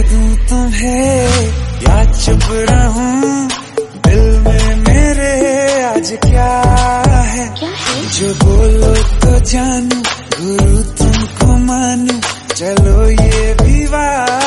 दूं तुम्हें या चुप रहूं, दिल में मेरे आज क्या है? जो बोलो तो जानू, गुरु तुमको मानू, चलो ये विवाह